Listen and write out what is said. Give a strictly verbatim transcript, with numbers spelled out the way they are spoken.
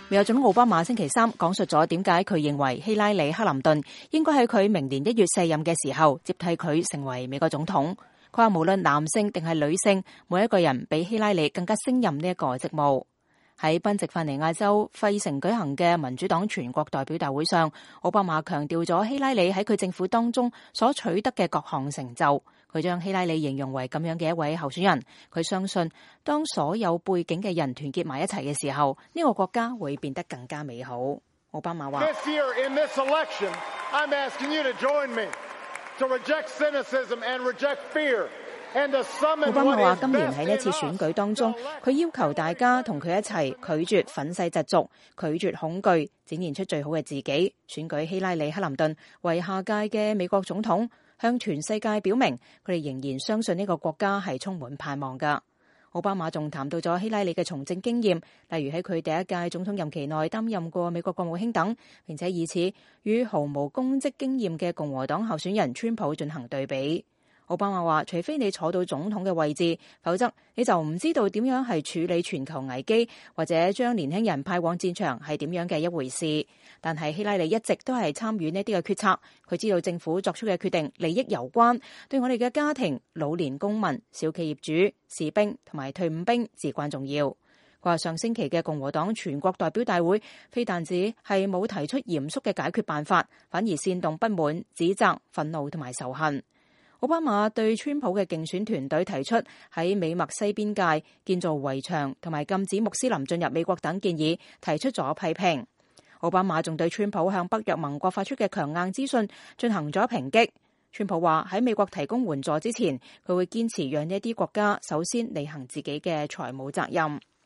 美國總統奧巴馬星期三講述咗點解佢認為希拉里·克林頓應該喺佢明年一月卸任嘅時候接替佢成為美國總統。佢話無論男性定係女性，每一個人比希拉里更加勝任呢一個職務。喺賓夕法尼亞州費城舉行嘅民主黨全國代表大會上，奧巴馬強調咗希拉里喺佢政府當中所取得嘅各項成就。佢將希拉里形容為咁樣嘅一位候選人。佢相信當所有背景嘅人團結埋一齊嘅時候，呢個國家會變得更加美好。奧巴馬話：奧巴馬話今年喺呢一次選舉當中，佢要求大家同佢一齊拒絕憤世嫉俗，拒絕恐懼，展現出最好嘅自己，選舉希拉里·克林頓為下屆嘅美國總統，向全世界表明佢哋仍然相信呢個國家係充滿盼望㗎。奧巴馬仲談到咗希拉里嘅從政經驗，例如喺佢第一屆總統任期內擔任過美國國務卿等，並且以此與毫無公職經驗嘅共和黨候選人川普進行對比。奧巴馬話：除非你坐到總統嘅位置，否則你就唔知道點樣係處理全球危機，或者將年輕人派往戰場係點樣嘅一回事。但係希拉里一直都係參與呢啲嘅決策，佢知道政府作出嘅決定利益攸關，對我哋嘅家庭、老年公民、小企業主、士兵同埋退伍兵至關重要。佢話上星期嘅共和黨全國代表大會非但止係冇提出嚴肅嘅解決辦法，反而煽動不滿、指責、憤怒同埋仇恨。奧巴馬對川普嘅競選團隊提出喺美墨西邊界建造圍牆同埋禁止穆斯林進入美國等建議提出咗批評。奧巴馬仲對川普向北約盟國發出嘅強硬資訊進行咗抨擊。川普話喺美國提供援助之前，佢會堅持讓呢啲國家首先履行自己嘅財務責任。